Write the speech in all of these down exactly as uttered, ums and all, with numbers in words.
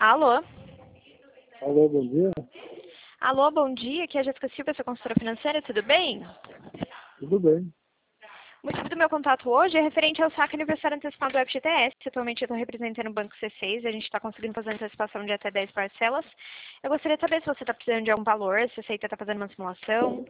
Alô? Alô, bom dia. Alô, bom dia. Aqui é a Jéssica Silva, sua consultora financeira, tudo bem? Tudo bem. O motivo do meu contato hoje é referente ao saque aniversário antecipado do F G T S. Atualmente eu estou representando o Banco C seis e a gente está conseguindo fazer antecipação de até dez parcelas. Eu gostaria de saber se você está precisando de algum valor, se você está fazendo uma simulação.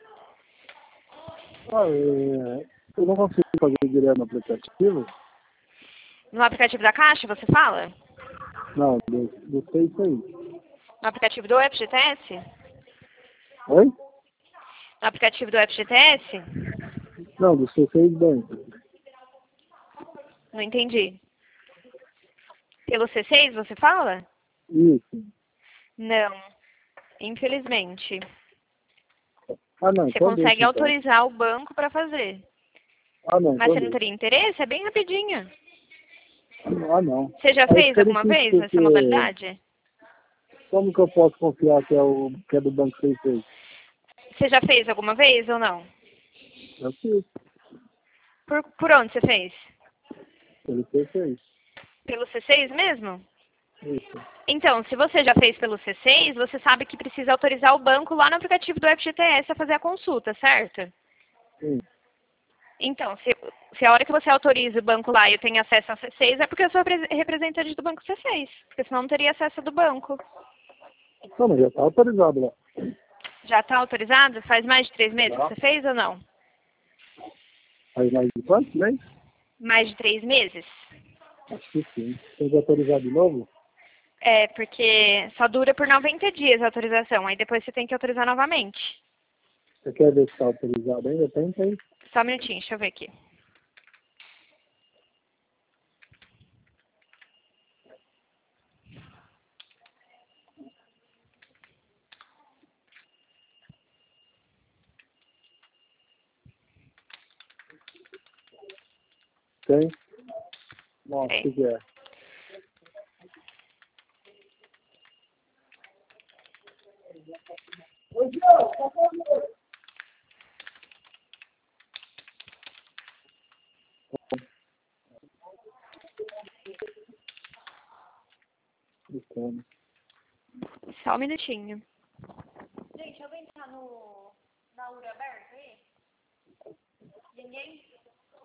Ah, é, eu não consigo fazer direto no aplicativo? No aplicativo da Caixa, você fala? Não, do, do sei isso aí. No aplicativo do F G T S? Oi? No aplicativo do F G T S? Não, do C seis Banco. Não entendi. Pelo C seis, você fala? Isso. Não, infelizmente. Ah, não, Você então consegue deixa então. autorizar o banco para fazer. Ah, não, Mas então você não deixa. teria interesse? É bem rapidinho. Ah, não. Você já Aí fez fica alguma difícil vez essa porque modalidade? como que eu posso confiar que é, o, que é do Banco C seis? Você já fez alguma vez ou não? Eu fiz, Por, por onde você fez? pelo C seis. Pelo C seis mesmo? Isso. Então, se você já fez pelo C seis, você sabe que precisa autorizar o banco lá no aplicativo do F G T S a fazer a consulta, certo? Sim. Então, se, se a hora que você autoriza o banco lá e eu tenho acesso ao C seis, é porque eu sou repre- representante do banco C seis. Porque senão não teria acesso do banco. Não, mas já está autorizado lá. Já está autorizado? Faz mais de três meses que Tá. você fez ou não? Faz mais de quanto, né? Mais de três meses? Acho que sim. Tem que autorizar de novo? É, porque só dura por noventa dias a autorização. Aí depois você tem que autorizar novamente. Você quer ver se está autorizado ainda? Tem, tem. Só um minutinho, deixa eu ver aqui. Tem? Nossa, É. que que é? Brincando. Só um minutinho. Gente, eu vou entrar no, na U R aberta aí? Ninguém?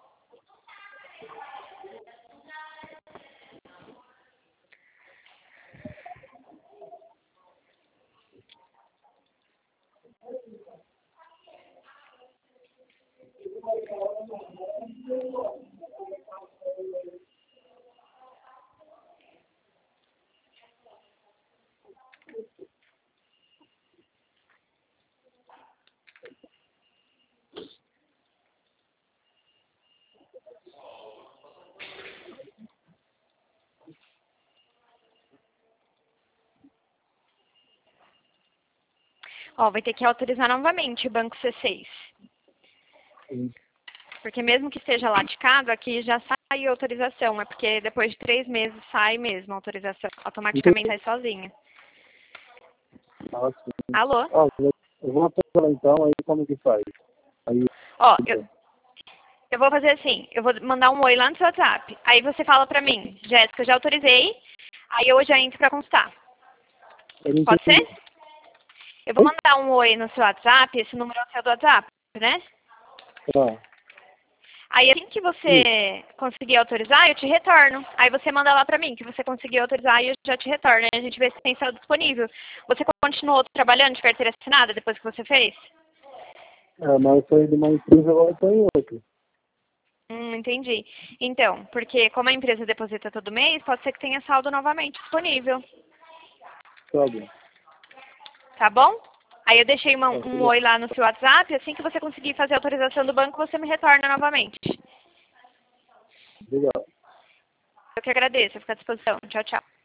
Ó, vai ter que autorizar novamente o banco C seis. Sim. Porque mesmo que esteja laticado, aqui já sai a autorização. É porque depois de três meses sai mesmo a autorização. Automaticamente sai sozinha. Ah, sim. Alô? Ó, eu vou até então, aí como que faz? Aí, Ó, eu, eu vou fazer assim. Eu vou mandar um oi lá no seu WhatsApp. Aí você fala pra mim, Jéssica, já autorizei. Aí eu já entro pra constar. eu não Pode entendi. ser? Eu vou mandar um oi no seu WhatsApp. Esse número é o seu do WhatsApp, né? Tá. Aí assim que você conseguir autorizar, eu te retorno. Aí você manda lá pra mim que você conseguiu autorizar e eu já te retorno. Aí a gente vê se tem saldo disponível. Você continuou trabalhando de carteira assinada depois que você fez? É, mas eu saí de uma empresa, agora estou em outra. Hum, entendi. Então, porque como a empresa deposita todo mês, pode ser que tenha saldo novamente disponível. Tá bom. Tá bom? Aí eu deixei uma- Tá, um obrigado. oi lá no seu WhatsApp. Assim que você conseguir fazer a autorização do banco, você me retorna novamente. Obrigado. Eu que agradeço. Eu fico à disposição. Tchau, tchau.